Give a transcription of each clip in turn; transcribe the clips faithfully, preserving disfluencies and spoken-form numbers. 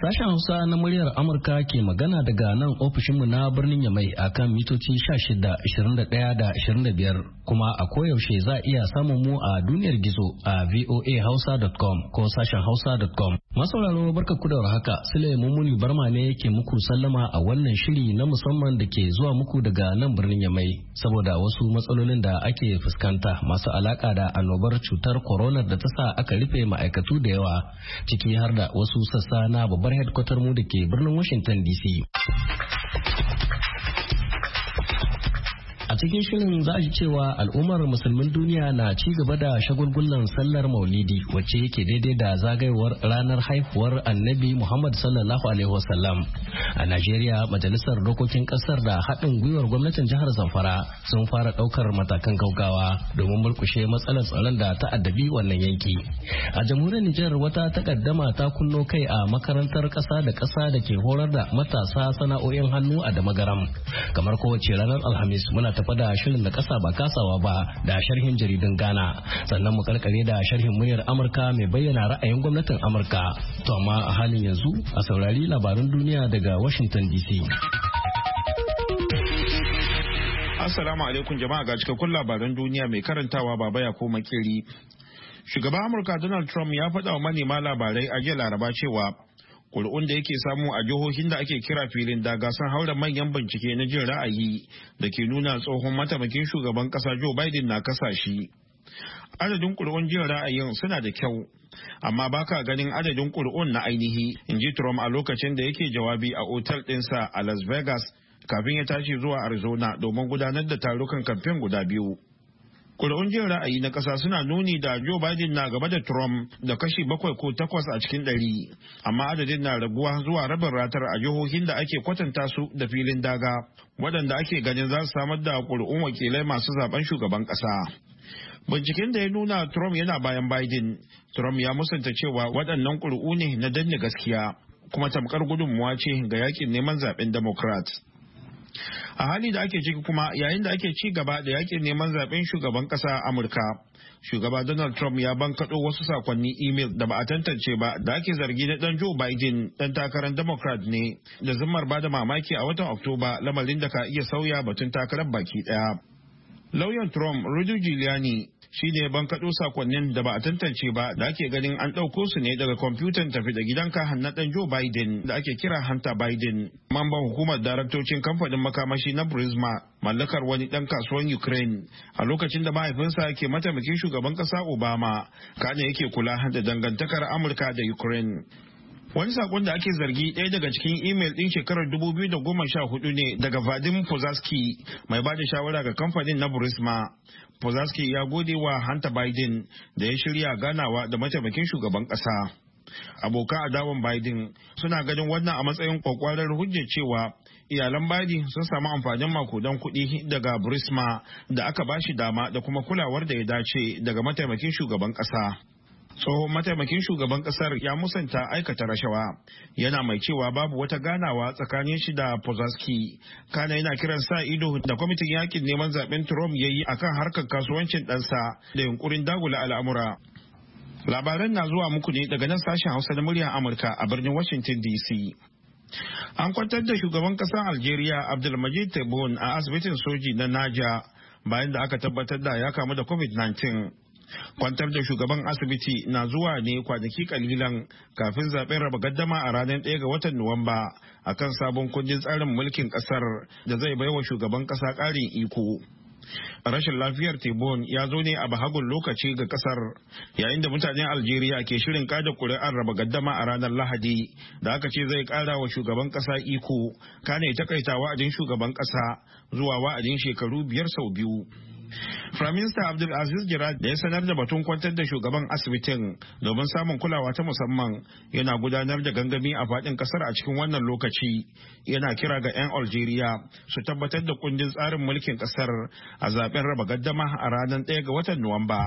Sashen Hausa na muryar Amurka ke magana daga nan ofishinmu na birnin Yamai akan mitoci shida, ashirin da ɗaya da ashirin da biyar kuma a koyaushe za a iya samun mu a duniyar gizo a voa hausa dot com ko sashen hausa dot com. Masauraro barka ku da haka Sule Mummuni Barma ne yake muku sallama a wannan shiri na musamman da ke zuwa muku daga nan birnin Yamai saboda wasu matsalolin da ake fuskanta masu alaka da annobar cutar corona da ta sa aka rufe ma'aikatu da yawa ciki har da wasu sassa na babbar headquarter mu da ke birnin Washington D C. A cikin shirin za a ji cewa al'ummar musulmin duniya na ci gaba da shagulgullan sallar maulidi wacce yake daidai da zagayowar ranar haihuwar annabi Muhammad sallallahu alaihi wasallam. A Najeriya majalisar dokokin kasar da haɗin gwiwar gwamnatin jihar Zamfara sun fara ɗaukar matakan gaugawa domin mulkushe matsalar tsaron da ta addabi wannan yanki. A jamhuriyar Nijar wata takaddama ta kunno kai a makarantar ƙasa da ƙasa da ke horar da matasa sana'o'in hannu a Damagaram. Kamar kowace ranar Alhamis muna tafa da shirin da kasa ba kasawa ba da sharhin jaridun Ghana sannan mu karkare da sharhin muryar Amurka mai bayyana ra'ayin gwamnatin Amurka. To amma a halin yanzu a saurari labarun duniya daga Washington D C. Assalamu alaikum jama'a ga cikakkun labaran duniya mai karantawa baba ya ko makeri. Shugaban Amurka Donald Trump ya faɗa wa manema labarai a jiya Laraba cewa kuri'un da yake samu a jihohin da ake kira filin daga sun haura manyan bincike na jin ra'ayi da ke nuna tsohon mataimakin shugaban kasa Joe Biden na kasa shi. Adadin kuri'un jin ra'ayin suna da kyau, amma baka ganin adadin kuri'un na ainihi, in ji Trump a lokacin da yake jawabi a otal ɗinsa a Las Vegas kafin ya tashi zuwa Arizona domin gudanar da tarukan kamfen guda biyu. Kuri'un jin ra'ayi na ƙasa suna nuni da Joe Biden na gaba da Trump da kashi bakwai ko takwas a cikin ɗari, amma adadin na raguwa zuwa rabin ratar a jihohin da ake kwatanta su da filin daga, waɗanda ake ganin za su samar da kuri'un wakilai masu zaben shugaban ƙasa. Binciken da ya nuna Trump yana bayan Biden, Trump ya musanta cewa waɗannan kuri'u ne na danne gaskiya, kuma tamkar gudunmuwa ce ga yakin neman zaben Democrat. A hali da ake ciki kuma yayin da ake ci gaba da yakin neman zaben shugaban kasa a Amurka, shugaba Donald Trump ya bankaɗo wasu sakonni email da ba a tantance ba da ake zargi na dan Joe Biden dan takarar Democrat ne da zimmar ba da mamaki a watan Oktoba, lamarin da ka iya sauya batun takarar baki ɗaya. Lauyan Trump Rudy Giuliani shi ne bankaɗo sakonnin da ba a tantance ba da ake ganin an ɗauko su ne daga kwamfutan tafi da gidanka na ɗan Joe Biden da ake kira Hunter Biden, mamban hukumar daraktocin kamfanin makamashi na Burisma, mallakar wani ɗan kasuwan Ukraine a lokacin da mahaifinsa ke mataimakin shugaban ƙasa Obama, kana yake kula da dangantakar Amurka da Ukraine. Wani sakon da ake zargi ɗaya daga cikin imel ɗin shekarar dubu biyu da goma sha hudu ne daga Vadim Pozaski, mai ba da shawara ga kamfanin na Burisma. Pozaski ya gode wa Hunter Biden da ya shirya ganawa da mataimakin shugaban ƙasa. Abokan adawan Biden suna ganin wannan a matsayin kwakwarar hujjar cewa iyalan Biden sun samu amfanin makudan kuɗi daga Burisma da aka bashi dama da kuma kulawar da ya dace daga mataimakin shugaban ƙasa. Tsohon mataimakin shugaban kasar ya musanta aikata rashawa, yana mai cewa babu wata ganawa tsakanin shi da Pozaski, kana yana kiran sa ido da kwamitin yakin neman zaben Trump ya yi akan harkar kasuwancin ɗansa da yunkurin dagula al'amura. Labaran na zuwa muku ne daga nan sashen Hausa na muryar Amurka a birnin Washington D C. An kwantar da shugaban kasar Algeria Abdulmajid Tebboune a asibitin soji na Naja bayan da aka tabbatar da ya kamu da covid nineteen. Kwantar da shugaban asibiti na zuwa ne kwanaki kalilan kafin zaben raba gaddama a ranar ɗaya ga watan Nuwamba akan sabon kundin tsarin mulkin ƙasar da zai baiwa shugaban ƙasa ƙarin iko. Rashin lafiyar Tebboune ya zo ne a bahagun lokaci ga kasar yayin da mutanen Algeria ke shirin kada kuri'ar raba gaddama a ranar Lahadi da aka ce zai kara wa shugaban kasa iko, kane takaita wa'adin shugaban kasa zuwa wa'adin shekaru biyar sau biyu. Firaminista Abdulaziz Jirad da ya sanar da batun kwantar da shugaban asibitin domin samun kulawa ta musamman yana gudanar da gangami a faɗin kasar a cikin wannan lokaci, yana kira ga 'yan Algeria su tabbatar da kundin tsarin mulkin kasar a zaben raba gaddama a ranar ɗaya ga watan Nuwamba.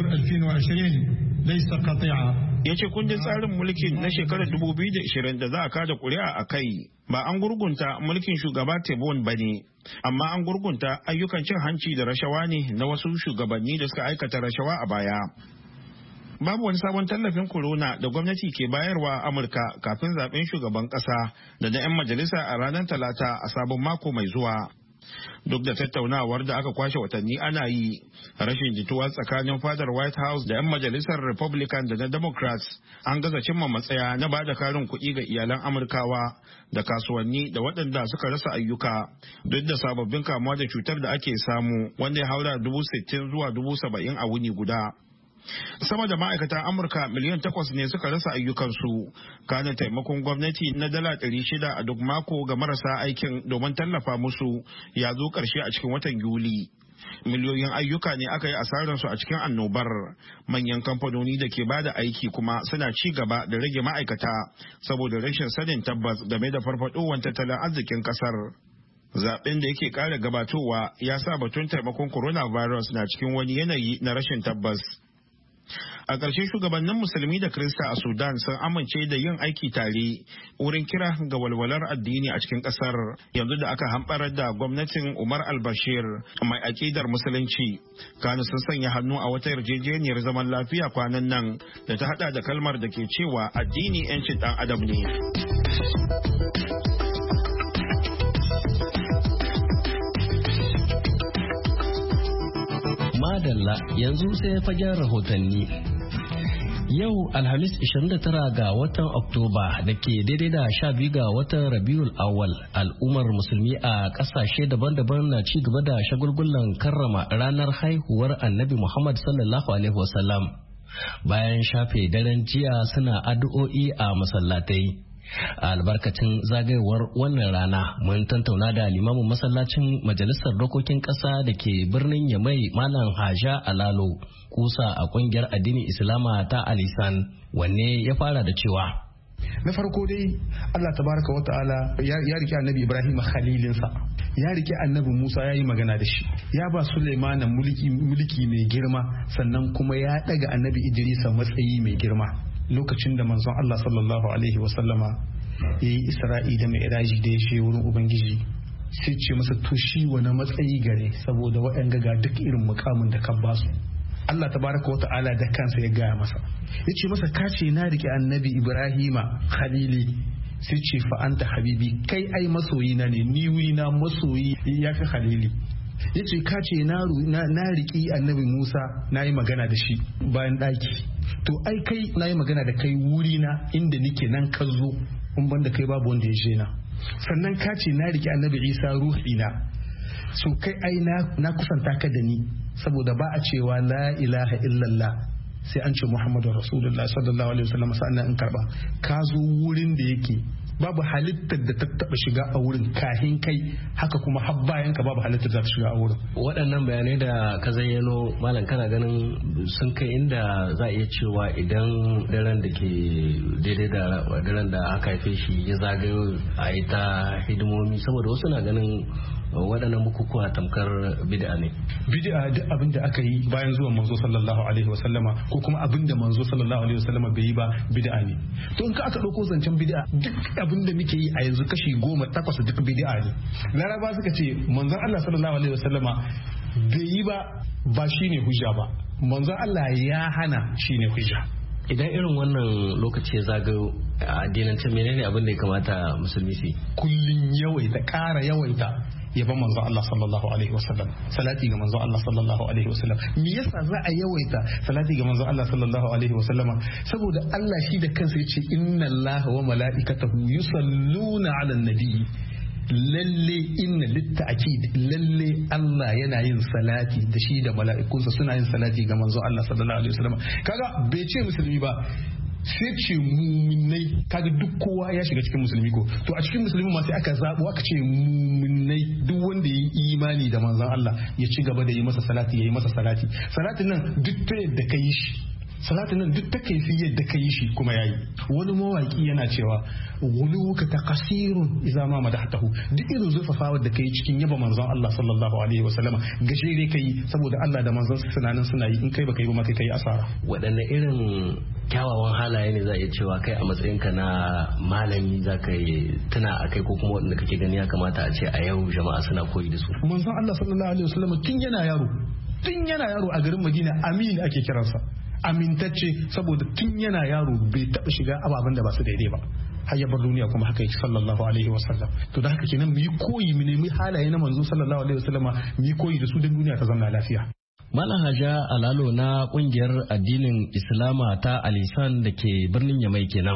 Ya ce kundin tsarin mulkin na shekarar dubu biyu da ashirin da za a kada kuri'a a kai ba an gurgunta mulkin shugaba Tebboune ba ne, amma an gurgunta ayyukan cin hanci da rashawa ne na wasu shugabanni da suka aikata rashawa a baya. babu wani sabon tallafin corona da gwamnati ke bayarwa Amurka kafin zaben shugaban kasa da na 'yan majalisa a ranar Talata a sabon mako mai zuwa. Duk da tattaunawar da aka kwashe watanni ana yi, rashin jituwa tsakanin fadar White House da 'yan majalisar Republican da na Democrats an gaza cimma matsaya na ba da karin kuɗi ga iyalan Amurkawa da kasuwanni da waɗanda suka rasa ayyuka, duk da sababbin kamuwa da cutar da ake samu wanda ya haura dubu sittin zuwa dubu saba'in a wuni guda. Sama da ma'aikatan Amurka miliyan takwas ne suka rasa ayyukansu, kana taimakon gwamnati na dala ɗari shida a duk mako ga marasa aikin domin tallafa musu ya zo ƙarshe a cikin watan Yuli. Miliyoyin ayyuka ne aka yi asararsu a cikin annobar. Manyan kamfanoni da ke bada aiki kuma suna ci gaba da rage ma'aikata saboda rashin sanin tabbas game da farfadowar tattalin arzikin kasar. Zaben da yake ƙara gabatowa ya sa batun taimakon coronavirus na cikin wani yanayi na rashin tabbas. A ƙarshe shugabannin musulmi da Kirista a Sudan sun amince da yin aiki tare wurin kira ga walwalar addini a cikin ƙasar yanzu da aka hamɓarar da gwamnatin Umar al-Bashir mai aƙidar musulunci. Kanu sun sanya hannu a wata yarjejeniyar zaman lafiya kwanan nan da ta hada da kalmar da ke cewa addini 'yancin ɗan adam ne. Madalla yanzu sai fagen rahotanni. Yau Alhamis ishirin da tara ga watan Oktoba da ke daidai da sha biyu ga watan Rabiul Awwal, al'ummar musulmi a ƙasashe daban-daban na ci gaba da shagulgulan karrama ranar haihuwar Annabi Muhammad sallallahu alaihi wasallam. Bayan shafe daren jiya suna addu'o'i a masallatai. A albarkacin zagayowar wannan rana mun tantauna da limamin masallacin majalisar dokokin ƙasa da ke birnin Yamai Malam Haja Alalo, kusa a ƙungiyar addinin Islama ta Alisan, wanne ya fara da cewa na farko dai Allah tabaraka wa ta'ala ya rike annabi Ibrahim khalilinsa, ya rike annabi Musa ya yi magana da shi, ya ba Sulaimana mulki mulki mai girma, sannan kuma ya daga annabi Idrisa matsayi mai girma. Lokacin da manzon Allah sallallahu alaihi wasallama ya yi Isra'i da Mi'raji da ya she wurin Ubangiji, sai ce masa to shi wani matsayi gare saboda waɗanda ga duk irin mukamin da ka ba su. Allah tabaraka wa ta'ala da kansa ya gaya masa, ya ce masa ka ce na rike annabi Ibrahima khalili, sai ce fa anta habibi, kai ai masoyi na ne, ni wuri na masoyi ya fi khalili. Ya ce ka ce na riƙi annabi Musa na yi magana da shi bayan ɗaki, to ai kai na yi magana da kai wuri na inda nike nan ka zo, in ban da kai babu wanda ya je na. Sannan ka ce na riƙi annabi Isa ruhi na, so kai ai na kusanta ka da ni, saboda ba a cewa la ilaha illallah sai an ce Muhammadu Rasulullah sallallahu alaihi wasallam sannan in karba. Ka zo wurin da yake babu halittar da ta taba shiga a wurin kahin kai, haka kuma har bayan ka babu halittar da ta shiga a wurin. Waɗannan bayanai da ka zayyano malam, kana ganin sun kai inda za a iya cewa idan daren da ke daidai da daren da aka haife shi ya zagayo a yi ta hidimomi, saboda wasu na ganin waɗannan bukukuwa tamkar bid'a ne. Bid'a duk abin da aka yi bayan zuwan manzo sallallahu alaihi wasallama, ko kuma abin da manzo sallallahu alaihi wasallama bai yi ba, bid'a ne. To in ka aka ɗauko zancen bid'a, duk abin da muke yi a yanzu kashi goma takwas duk bid'a ne. Laraba suka ce manzon Allah sallallahu alaihi wasallama bai yi ba ba shine hujja ba, manzon Allah ya hana shine hujja. Idan irin wannan lokaci ya zagayo a addinance, menene abin da ya kamata musulmi su yi? Kullun yawaita, ƙara yawaita yaban manzo Allah sallallahu alaihi wasallam, salati ga manzo Allah sallallahu alaihi wasallam. Me yasa za a yawaita salati ga manzo Allah sallallahu alaihi wasallam? Saboda Allah shi da kansa yace inna Allah wa mala'ikatahu yusalluna 'alan nabi. Lalle inna litta'kid, lalle Allah yana yin salati da shi da mala'ikunsa suna yin salati ga manzo Allah sallallahu alaihi wasallam. Kaga bai ce musulmi ba, sai ce muminai, kaga duk kowa ya shiga cikin musulmi ko. To a cikin musulmi ma sai aka zabo aka ce muminai, duk wanda ya yi imani da manzon Allah ya ci gaba da yi masa salati, ya yi masa salati. Salatin nan duk ta yadda ka yi shi, salatin nan duk ta kaifi yadda ka yi shi kuma yayi. Wani mawaki yana cewa wuluka taqsirun idza ma madahtahu, duk irin zurfafawa da kai cikin yaba manzon Allah sallallahu alaihi wasallama gajere kai, saboda Allah da manzon suna nan suna yi, in kai baka yi ba ma kai kai asara. Waɗanne irin kyawawan halaye ne za a iya cewa kai a matsayinka na malami za ka yi tuna a kai, ko kuma waɗanda kake gani ya kamata a ce a yau jama'a suna koyi da su? Manzon Allah sallallahu alaihi wasallama tun yana yaro, tun yana yaro a garin Madina Amin ake kiransa. amintacce, saboda tun yana yaro bai taɓa shiga ababen da ba su daidai ba har ya bar duniya kuma haka yake sallallahu alaihi wasallam. To da haka kenan mu yi koyi mu nemi halaye na manzo sallallahu alaihi wasallama mu yi koyi da su don duniya ta zauna lafiya. Malam Haja Alalo na kungiyar addinin Islama ta Alisan da ke birnin Yamai kenan.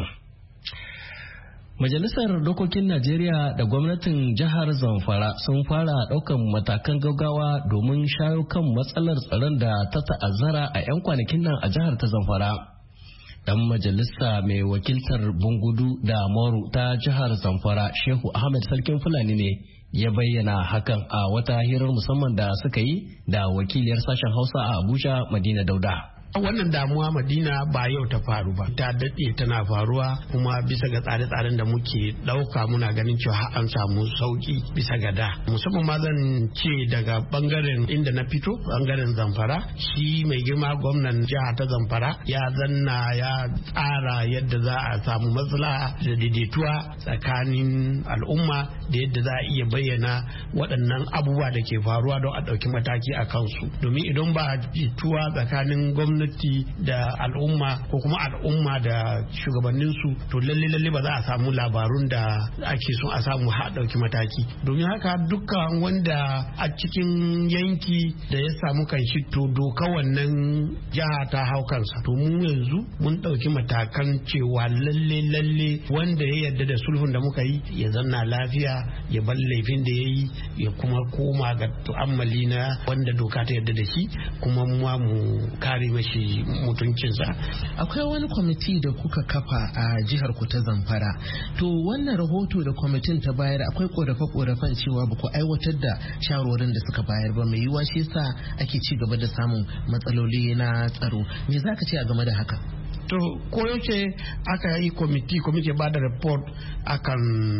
Majalisar Dokokin Najeriya da gwamnatin jihar Zamfara sun fara ɗaukan matakan gaggawa domin shayo kan matsalar tsaron da ta ta'azzara a 'yan kwanakin nan a jihar ta Zamfara. Dan majalisa mai wakiltar Bungudu da Moru ta jihar Zamfara, Shehu Ahmed Sarkin Fulani ne ya bayyana hakan a wata hirar musamman da suka yi da wakiliyar sashen Hausa a Abuja, Madina Dauda. Wannan damuwa Madina ba yau ta faru ba, ta daɗe tana faruwa, kuma bisa ga tsare-tsaren da muke ɗauka muna ganin cewa an samu sauki bisa ga da. Musamman ma zan ce daga bangaren inda na fito, bangaren Zamfara, shi mai girma gwamnan jiha ta Zamfara ya zanna ya tsara yadda za a samu maslaha da daidaituwa tsakanin al'umma da yadda za a iya bayyana waɗannan abubuwa da ke faruwa don a ɗauki mataki a kansu. Domin idan ba jituwa tsakanin gwamnati gwamnati da al'umma ko kuma al'umma da shugabanninsu, to lalle lalle ba za a samu labarun da ake so a samu ha dauki mataki. Domin haka dukkan wanda a cikin yanki da ya samu kanshi to doka wannan jiha ta hau kansa, to mu yanzu mun dauki matakan cewa lalle lalle wanda ya yarda da sulhun da muka yi ya zanna lafiya, ya bar laifin da ya yi, ya kuma koma ga tu'ammali na wanda doka ta yarda da shi, kuma mu kare mashi mutuncinsa. Akwai wani kwamiti da kuka kafa a jihar ku ta Zamfara. To wannan rahoto da kwamitin ta bayar akwai korafe-korafen cewa ba ku aiwatar da shawarwarin da suka bayar ba, mai yiwuwa shi yasa ake ci gaba da samun matsaloli na tsaro. Me za ka ce a game da haka? To koyaushe aka yi kwamiti kwamiti ba da report akan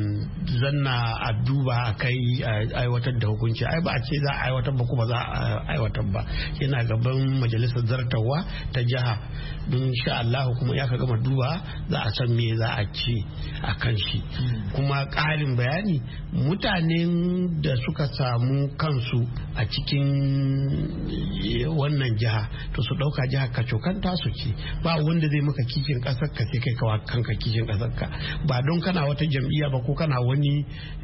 zanna a duba a kai aiwatar da hukunci. Ai ba a ce za a aiwatar ba kuma za a aiwatar ba, yana gaban majalisar zartawa ta jiha, don sha Allah kuma ya ka gama duba za a san me za a ce a kan shi. Kuma ƙarin bayani, mutanen da suka samu kansu a cikin wannan jiha to su ɗauka jiha kacokan tasu ce, ba wanda zai maka kishin kasar ka sai kai kawa kanka kishin kasar ka, ba don kana wata jam'iyya ba ko kana wani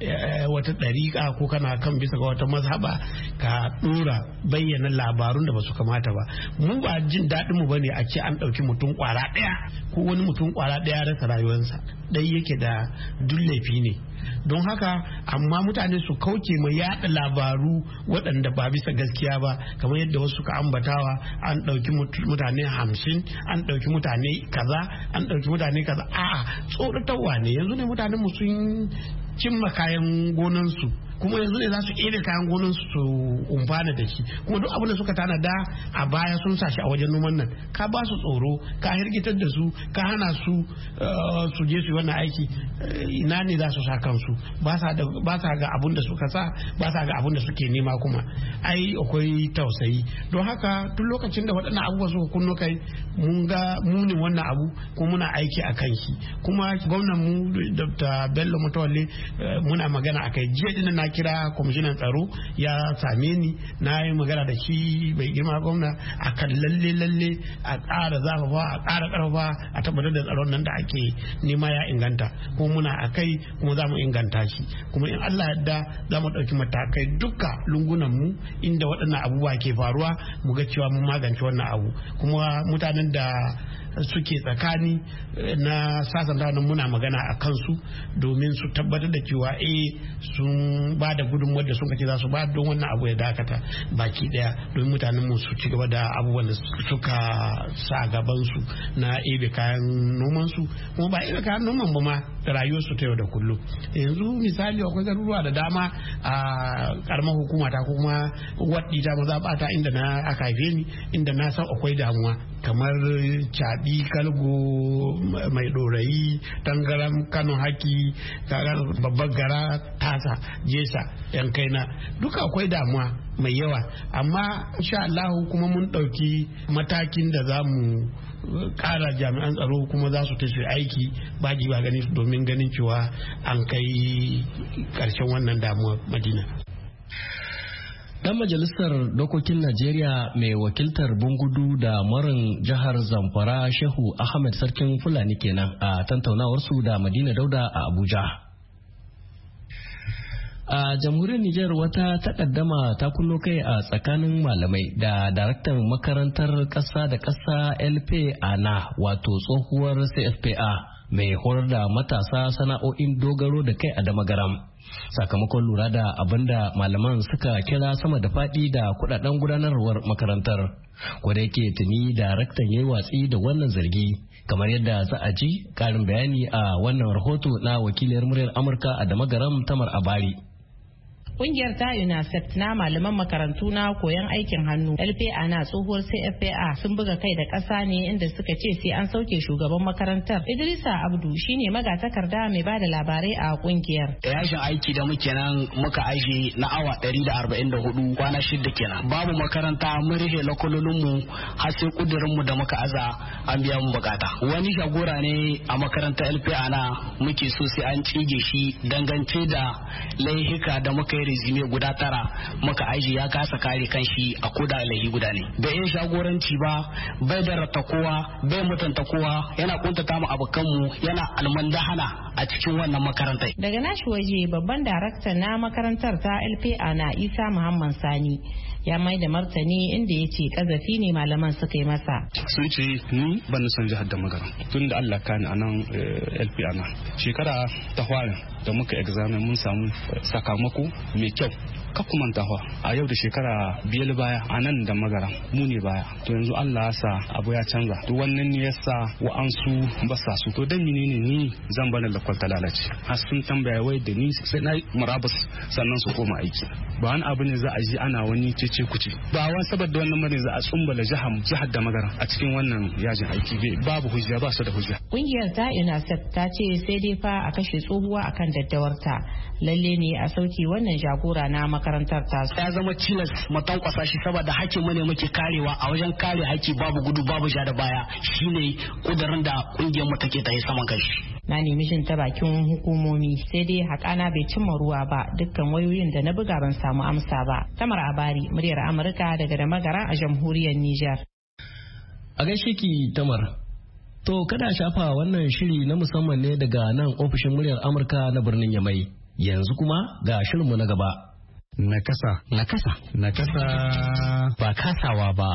wata ɗariƙa ko kana kan bisa ga wata mazhaba ka dora bayyana labarun da ba su kamata ba. Mu ba jin daɗin mu bane a ce an ɗauki mutum kwara ɗaya ko wani mutum kwara ɗaya rasa rayuwarsa, dai yake da duk laifi ne. Don haka amma mutane su kauce mai yada labaru waɗanda ba bisa gaskiya ba, kamar yadda wasu suka ambatawa an ɗauki mutane hamsin, an ɗauki mutane kaza, an ɗauki mutane kaza. A'a, tsoratarwa ne. Yanzu ne mutanen mu sun cimma kayan gonansu, kuma yanzu ne za su ƙere kayan gonansu su umfana da shi, kuma duk abin da suka tanada a baya sun sa shi a wajen noman nan, ka ba su tsoro, ka hirgitar da su, ka hana su su je su yi wannan aiki, ina ne za su sa kansu? Ba sa ga abin da suka sa, ba sa ga abin da suke nema. Kuma ai akwai tausayi. Don haka duk lokacin da waɗannan abubuwa suka kunno kai, mun ga munin wannan abu kuma muna aiki a kan shi. Kuma gwamnan mu Dr. Bello Mutawalle muna magana akai. Jiya dinnan na kira kwamishinan tsaro ya same ni, na yi magana da shi bai girma gwamna akan lalle lalle a ƙara zafafa, a ƙara ƙarfafa, a tabbatar da tsaron nan da ake nema ya inganta, kuma muna akai kuma za mu inganta shi. Kuma in Allah yadda za mu ɗauki matakai duka lungunan mu inda waɗannan abubuwa ke faruwa, mu ga cewa mun magance wannan abu. Kuma mutanen da suke tsakani na sasanta nan muna magana a kansu domin su tabbatar da cewa eh sun ba da gudunmuwar da sun kace za su ba don wannan abu ya dakata baki daya, domin mutanen mu su ci gaba da abubuwan da suka sa gaban su na ebe kayan noman su, kuma ba ebe kayan noman ba ma da rayuwar su ta yau da kullum. Yanzu misali akwai garuruwa da dama a karamar hukuma ta ko kuma waddi ta maza bata inda na aka haife ni, inda na san akwai damuwa kamar Caɓi, Kalgo, Mai Ɗorayi, Tangaram, Kano Haki, babbar gara, Tasa, Jesa, yan kaina, duka akwai damuwa mai yawa. Amma insha Allah kuma mun ɗauki matakin da za mu ƙara jami'an tsaro kuma za su tashi aiki baji ba gani domin ganin cewa an kai ƙarshen wannan damuwa Madina. Dan majalisar dokokin Najeriya mai wakiltar Bungudu da Marin jihar Zamfara Shehu Ahmed Sarkin Fulani kenan a tantaunawarsu da Madina Dauda a Abuja. A jamhuriyar Nijar wata takaddama ta kunno kai a tsakanin malamai da daraktan makarantar ƙasa da ƙasa L P A N A wato tsohuwar C F P A mai horar da matasa sana'o'in dogaro da kai a Damagaram. Sakamakon lura da abin da malaman suka kira sama da faɗi da kudaden gudanarwar makarantar. Kwada yake tuni daraktan yayi watsi da wannan zargi kamar yadda za a ji ƙarin bayani a wannan rahoto na wakiliyar muryar Amurka a Damagaram Tamar Abari. Kungiyar ta UNICEF na malaman makarantu na koyon aikin hannu L P A N A tsohuwar C F P A sun buga kai da ƙasa ne inda suka ce sai an sauke shugaban makarantar. Idrisa Abdu shine magatakarda mai bada labarai a kungiyar. Yashin aiki da muke nan muka aje na awa ɗari da arba'in da hudu kwana shida kenan. Babu makaranta mun rike lakololin mu har sai kudirin mu da muka aza an biya mu bukata. Wani shagora ne a makarantar L P A N A muke so sai an tsige shi dangance da laihika da muka yi rezime guda tara muka aji ya kasa kare kanshi a koda lahi guda ne bai yin shagoranci ba bai da rata kowa bai mutunta kowa yana kuntata mu abokanmu yana almandahana a cikin wannan makarantar. Daga nashi waje babban daraktan na makarantar ta L P A N A Isa Muhammad Sani ya mai da martani inda ya ce kazafi ne malaman suka yi masa. Sun ce ni ban san jihar da magana tun da Allah kani a nan L P A N A shekara ta fara da muka examen mun samu sakamako mai kyau ka kuma tawa a yau da shekara biyar baya a nan da magara mu ne baya to yanzu Allah ya sa abu ya canza to wannan ne yasa wa'ansu ba sa su to dan menene ni zan bana da kwalta lalace har sun tambaya wai da ni sai na murabus sannan su koma aiki ba wani abu ne za a ji ana wani cece kuce ba wani saboda wannan bane za a tsumbala jihar jihar da magara a cikin wannan yajin aiki babu hujja ba su da hujja. Kungiyar ta UNICEF ta ce sai dai fa a kashe tsohuwa akan daddawarta lalle ne a sauke wannan jagora na makarantar ta. Ya zama cilas matan kwasa shi saboda hakkin mu ne muke karewa a wajen kare haƙƙi babu gudu babu ja da baya shine kudirin da kungiyar mu take ta yi saman kai. Na nemi jin ta bakin hukumomi sai dai haƙana bai cimma ruwa ba dukkan wayoyin da na buga ban samu amsa ba. Tamar Abari muryar Amurka daga da magara a jamhuriyar Nijar. A gaishe ki Tamar. To kada shafa wannan shiri na musamman ne daga nan ofishin muryar Amurka na birnin Yamai. Yanzu kuma ga shirinmu na gaba. Nakasa. Nakasa. Nakasa. Ba kasawa ba.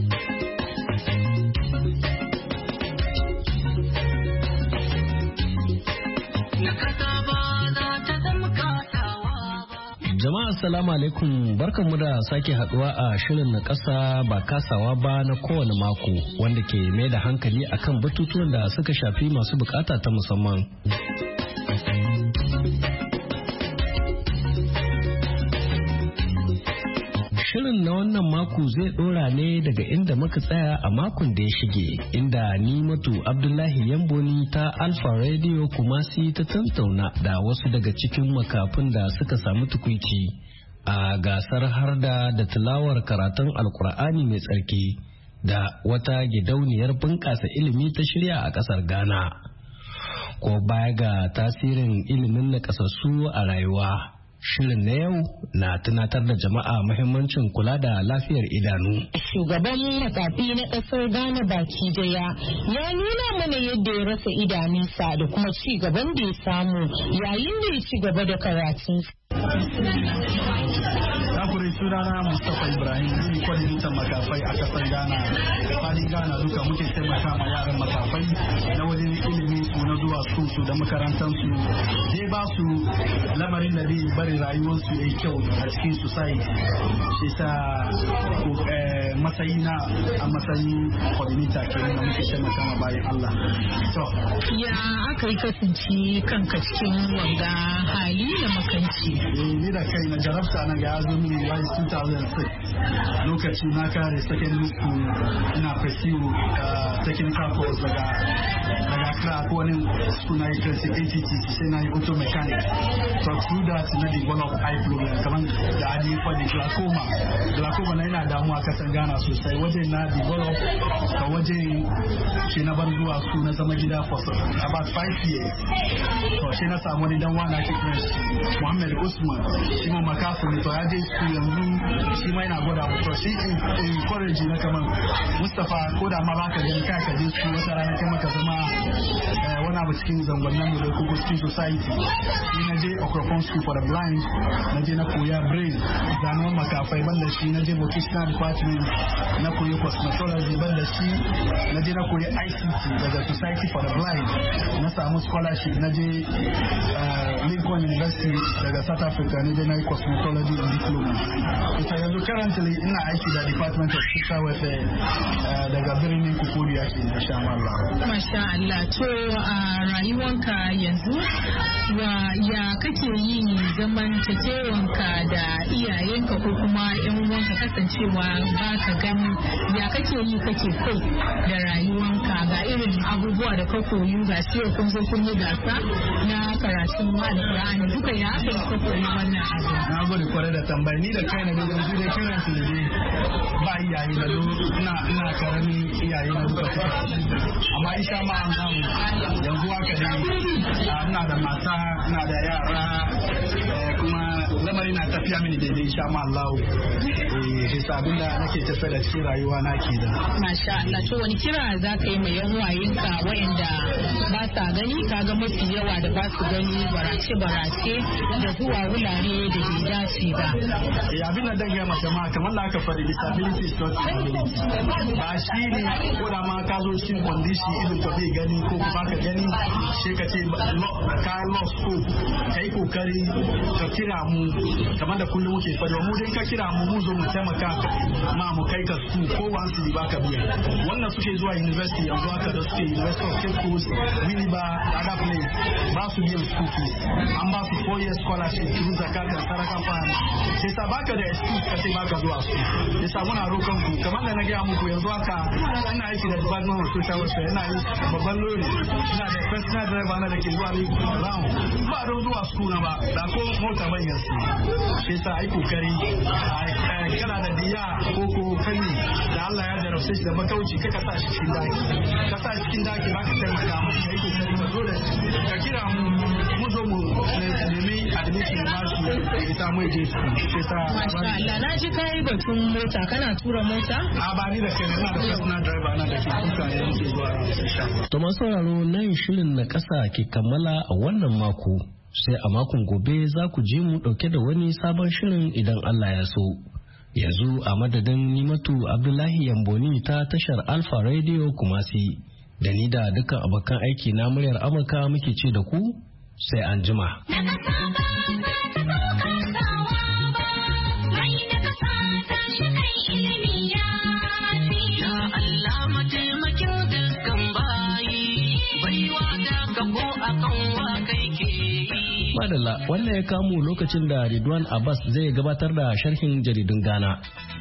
Jama'a assalamu alaikum barkanmu da sake haduwa a shirin na kasa ba kasawa ba na kowane mako wanda ke mai da hankali akan batutuwan da suka shafi masu bukata ta musamman. Shirin na wannan mako zai dora ne daga inda muka tsaya a makon da ya shige inda Nimatu Abdullahi Yamboni ta Alfa Radio Kumasi ta tantauna da wasu daga cikin makafin da suka samu tukuici a gasar harda da tilawar karatun Alkur'ani mai tsarki da wata gidauniyar bunƙasa ilimi ta shirya a ƙasar Ghana. Ko baya ga tasirin ilimin nakasassu a rayuwa. Shirin na yau na tunatar da jama'a muhimmancin kula da lafiyar idanu. Shugaban makafi na ƙasar Ghana baki daya ya nuna mana yadda ya rasa idanunsa da kuma ci gaban da ya samu yayin da ya ci gaba da karatun. Nakuri sunana Mustapha Ibrahim ni kwalitin makafai a kasar Ghana. Fadin Ghana duka muke taimaka ma yaran makafai na wajen ilimin su na zuwa su su da makarantar su. Zai ba su lamarin da zai bari rayuwar su yayi kyau a cikin society. Shi sa matsayi na a matsayin coordinator ke da muke taimaka ma bayan Allah. To ya aka yi kasance kanka cikin wanga hali da makanci. Ni da kai na jarabta na ga yazo mini wai two thousand six lokaci na kare secondary school ina pursue technical course daga daga Accra ko wani school na A T T sai na yi auto mechanic. So through that na develop eye problem kaman da adi kwadi glaucoma glaucoma na ina damuwa kasan Ghana sosai wajen na develop ka wajen shi na bar zuwa school na zama gida for about five years. To shi na samu ni dan wani ake kiran Muhammad Usman shi ma makafu ne to ya je su yanzu shi ma yana gwada mu to shi encourage na kaman Mustapha ko da ma baka gani kai ka je su wata rana kai maka zama wani abu cikin zangonnan mu da kuma cikin society shi na je Okrofon School for the Blind na je na koya brain zanuwan makafai banda shi na je vocational department na koyi cosmetology banda shi na je na koyi I C T daga Society for the Blind na samu scholarship na je Lincoln University daga South Africa na je na yi cosmetology and diploma ita yanzu currently ina aiki da Department of Social Welfare daga birnin Kukuri ake insha Allah. Masha Allah, to a rayuwanka yanzu wa ya kake yi zaman takewanka da iyayenka ko kuma yan uwanka kasancewa ba ka gani ya kake yi kake kai da rayuwanka ga irin abubuwa da ka koyi ga sai kun zo kun yi gasa na karatun Alƙur'ani duka ya aka yi ka koyi wannan abu. Na gode kwarai da tambayi ni da kaina da yanzu dai kiran su ne ba iyaye da ina ina karami iyaye na duka amma insha Allah yanzu haka dai ina da mata ina da yara kuma lamari na tafiya mini daidai insha Allah eh sabin da nake tafiya da cikin rayuwa na ke da. Masha Allah, to wani kira za ka yi mai yan wayenka waɗanda ba sa gani kaga mafi yawa da ba su gani barace barace da zuwa wurare da bai dace ba. Eh abin da dangi ma jama'a kamar da aka faɗi disability is not disability ba shi ne ko da ma ka zo cikin condition idan ka bai gani ko ba ka gani sai ka ce ka lost hope kai kokari ka kira mu kamar da kullum muke faɗi mu dai ka kira mu mu zo mu taimaka ma mu kai ka su ko wansu ba ka biya wannan suke zuwa university yanzu haka da suke University of Cape Coast Winneba other place ba su biyan school fees an ba su four years scholarship through zakat da sarakan fahimta sai sa baka da excuse ka sai baka zuwa su sai sa muna roƙon ku kamar da na gaya muku yanzu haka ina aiki da Department of Social Welfare ina yi babban lori ina da personal driver na da ke zuwa ne round ba don zuwa school na ba da ko mota ban yansu sai sa ai kokari kana da diya ko ko kani da Allah ya jarabce shi da makauci ka sa shi cikin daki ka sa cikin daki ba ka taimaka mu kai kokari ka zo da ka kira mu mu zo mu nemi admission na su da samu je su sai sa Masha Allah, na ji kai batun mota kana tura mota a ba ni da kai ina da personal driver na da ke kuka ne muke zuwa to masu sauraro nan shirin na kasa ke kammala a wannan mako sai a makon gobe za ku je mu dauke da wani sabon shirin idan Allah ya so. Yanzu a madadin Nimatu Abdullahi Yamboni ta tashar Alpha Radio Kumasi da ni da dukkan abokan aiki na muryar Amurka muke ce da ku sai an jima. Madalla wannan ya kamu lokacin da Ridwan Abbas zai gabatar da sharhin jaridun Ghana.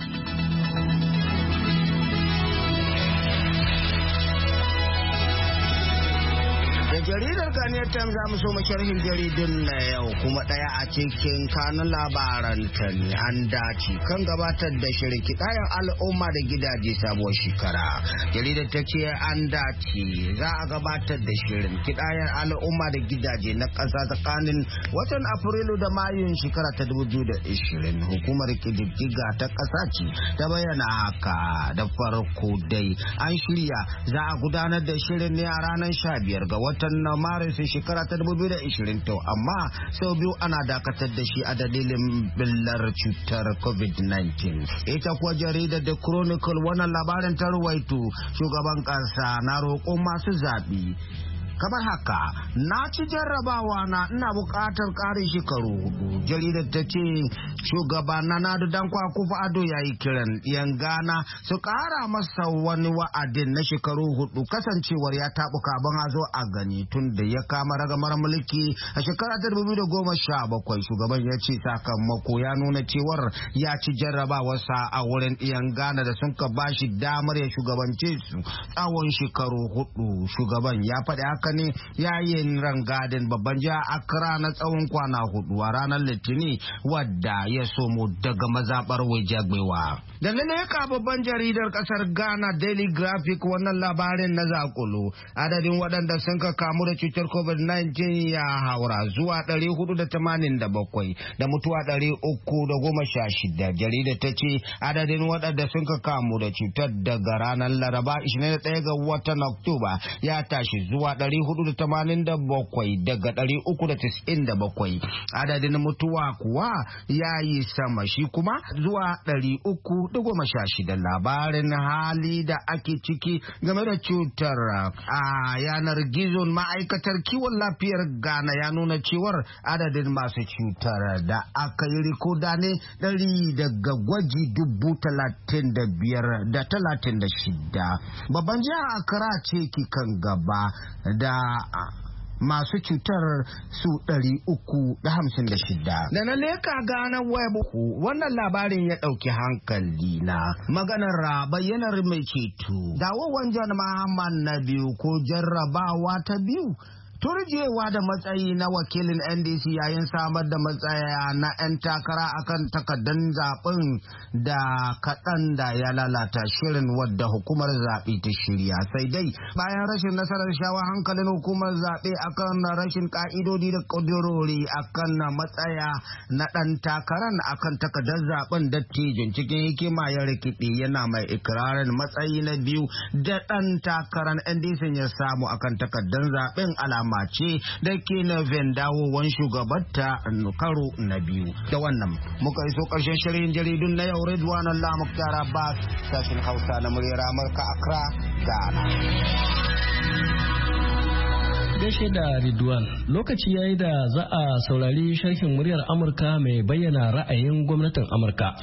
jaridar Ghanaian Times za mu so sharhin jaridun na yau kuma daya a cikin kanun labaran ta ne an dace kan gabatar da shirin kiɗayen al'umma da gidaje sabuwar shekara. Jaridar ta ce an dace za a gabatar da shirin kiɗayen al'umma da gidaje na ƙasa tsakanin watan Afrilu da Mayun shekara ta dubu biyu da ishirin. Hukumar ƙididdiga ta ƙasa ce ta bayyana haka. Da farko dai an shirya za a gudanar da shirin ne a ranar sha biyar ga watan na Maris shekara ta dubu biyu da ishirin to amma sau biyu ana dakatar da shi a dalilin billar cutar covid nineteen. Ita kuwa jaridar The Chronicle wannan labarin ta ruwaito shugaban ƙasa na roƙon masu zaɓi kamar haka, na ci jarrabawa na ina buƙatar ƙarin shekaru hudu. Jaridar ta ce shugaba na Nadu Dankwa Akufo-Addo ya yi kiran yan Ghana su ƙara masa wani wa'adin na shekaru hudu kasancewar ya taɓuka ban hazo a gani tun da ya kama ragamar mulki a shekara ta dubu biyu da goma sha bakwai. Shugaban ya ce sakamako ya nuna cewar ya ci jarrabawarsa a wurin yan Ghana da sun ka bashi damar ya shugabance su tsawon shekaru hudu. Shugaban ya faɗi haka ne yayin rangadin babban jiha Accra na tsawon kwana hudu a ranar Litinin wadda ya somo daga mazabar Wajagbewa. Da lalaka babban jaridar kasar Ghana Daily Graphic wannan labarin na zakulu adadin waɗanda sun ka kamu da cutar covid nineteen ya haura zuwa ɗari hudu da tamanin da bakwai da mutuwa ɗari uku da goma sha shida. Jaridar ta ce adadin waɗanda sun ka kamu da cutar daga ranar Laraba ishirin da ɗaya ga watan Oktoba ya tashi zuwa ɗari hudu da tamanin da bakwai daga ɗari uku da tis'in da bakwai. Adadin mutuwa kuwa ya yi sama shi kuma zuwa ɗari uku da goma sha shida. Labarin hali da ake ciki game da cutar a yanar gizon ma'aikatar kiwon lafiyar Ghana ya nuna cewar adadin masu cutar da aka yi rikoda ne ɗari daga gwaji dubu talatin da biyar da talatin da shida. Babban jihar Accra ce ki kan gaba da masu cutar su ɗari uku da hamsin da shida. Da na leka Ghana web wannan labarin ya ɗauki hankali na maganar bayyanar mai ceto. Dawowan John Muhammad na biyu ko jarrabawa ta biyu. Turjewa da matsayi na wakilin N D C yayin samar da matsaya na 'yan takara akan takardar zaben da kaɗan da ya lalata shirin wadda hukumar zaɓe ta shirya. Sai dai bayan rashin nasarar shawo hankalin hukumar zaɓe akan rashin ƙa'idodi da ƙudurori akan matsaya na ɗan takaran akan takardar zaben dattijin cikin hikima ya rikide yana mai ikirarin matsayi na biyu da ɗan takaran N D C ya samu akan takardar zaben alama ce da ke na vendawowan shugabarta karo na biyu. Da wannan muka iso ƙarshen shirin jaridun na yau. Ridwan Allah Muktar Abbas, sashen Hausa na muryar Amurka, Accra, Ghana. Gaishe da Ridwan, lokaci yayi da za a saurari sharhin muryar Amurka mai bayyana ra'ayin gwamnatin Amurka.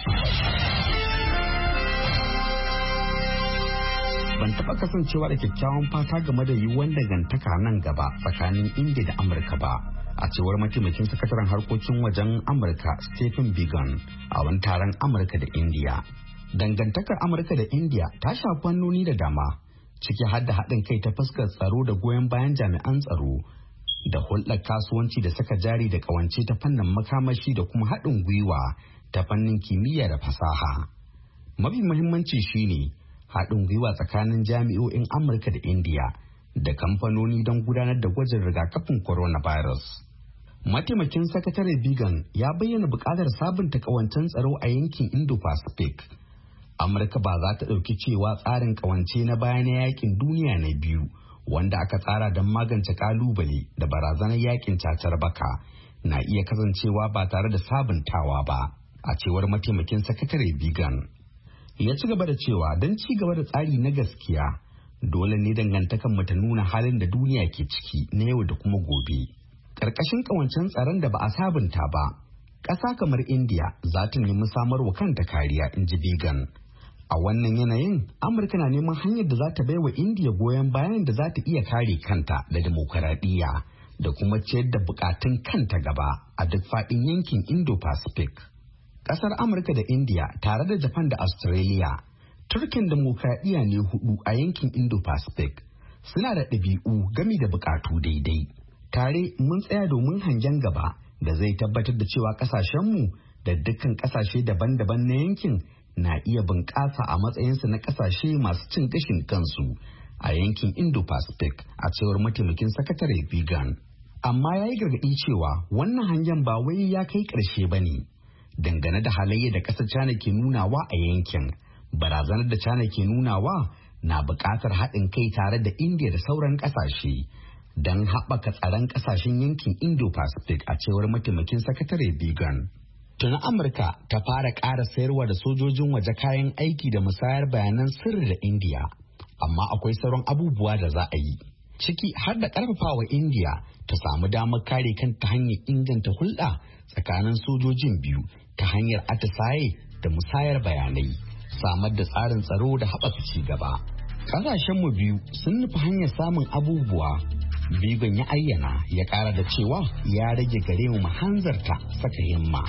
Ban taɓa kasancewa da kyakkyawan fata game da yiwuwar dangantaka nan gaba tsakanin India da Amurka ba, a cewar mataimakin sakataren harkokin wajen Amurka Stephen Biegun a wani taron Amurka da India. Dangantakar Amurka da India ta shafi fannoni da dama, ciki har da haɗin kai ta fuskar tsaro da goyon bayan jami'an tsaro da hulɗar kasuwanci da saka jari da ƙawance ta fannin makamashi da kuma haɗin gwiwa ta fannin kimiyya da fasaha. Mafi muhimmanci shine haɗin gwiwa tsakanin jami'o'in Amurka da Indiya da kamfanoni don gudanar da gwajin rigakafin coronavirus. Mataimakin sakatare Biegun ya bayyana buƙatar sabunta ƙawancen tsaro a yankin Indo-Pacific. Amurka ba za ta ɗauki cewa tsarin ƙawance na baya na yakin duniya na biyu wanda aka tsara don magance ƙalubale da barazanar yakin cacar baka na iya kasancewa ba tare da sabuntawa ba, a cewar mataimakin sakatare Biegun. Ya ci gaba da cewa don ci gaba da tsari na gaskiya dole ne dangantakan mu ta nuna halin da duniya ke ciki na yau da kuma gobe. Ƙarƙashin ƙawancen tsaron da ba a sabunta ba, ƙasa kamar India za ta nemi samar wa kanta kariya, in ji Biegun. A wannan yanayin, Amurka na neman hanyar da za ta bai wa India goyon bayan da za ta iya kare kanta da demokaradiyya da kuma ciyar da bukatun kanta gaba a duk faɗin yankin Indo-Pacific. Kasar Amurka da India tare da Japan da Australia, turkin demokradiyya ne hudu a yankin Indo-Pacific, suna da ɗabi'u gami da bukatu daidai. Tare mun tsaya domin hangen gaba da zai tabbatar da cewa kasashenmu da dukkan kasashe daban-daban na yankin na iya bunƙasa a matsayinsu na kasashe masu cin gashin kansu a yankin Indo-Pacific, a cewar mataimakin sakatare Biegun. Amma ya yi gargaɗi cewa wannan hangen ba wai ya kai ƙarshe ba ne. Dangane da halayya da ƙasar China ke nunawa a yankin, barazanar da China ke nunawa na buƙatar haɗin kai tare da India da sauran ƙasashe don haɓaka tsaron ƙasashen yankin Indo-Pacific, a cewar mataimakin sakatare Biegun. Tuni Amurka ta fara ƙara sayarwa da sojojin waje kayan aiki da musayar bayanan sirri da India, amma akwai sauran abubuwa da za a yi, ciki har da ƙarfafawa India ta samu damar kare kanta hanyar inganta hulɗa tsakanin sojojin biyu ta hanyar atisaye da musayar bayanai, samar da tsarin tsaro da haɓaka ci gaba. Ƙasashenmu biyu sun nufi hanyar samun abubuwa. Biegun ya ayyana, ya ƙara da cewa ya rage gare mu hanzarta saka himma.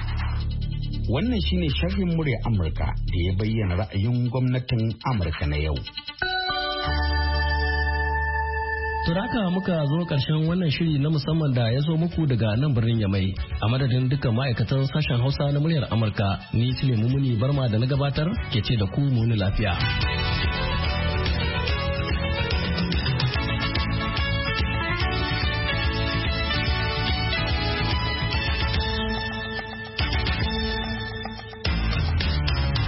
Wannan shine sharhin murya Amurka da ya bayyana ra'ayin gwamnatin Amurka na yau. To haka muka zo karshen wannan shiri na musamman da ya zo muku daga nan birnin Yamai. A madadin dukkan ma'aikatan sashen Hausa na muryar Amurka, ni Sule Mumuni Barma da na gabatar ke ce da ku muni lafiya.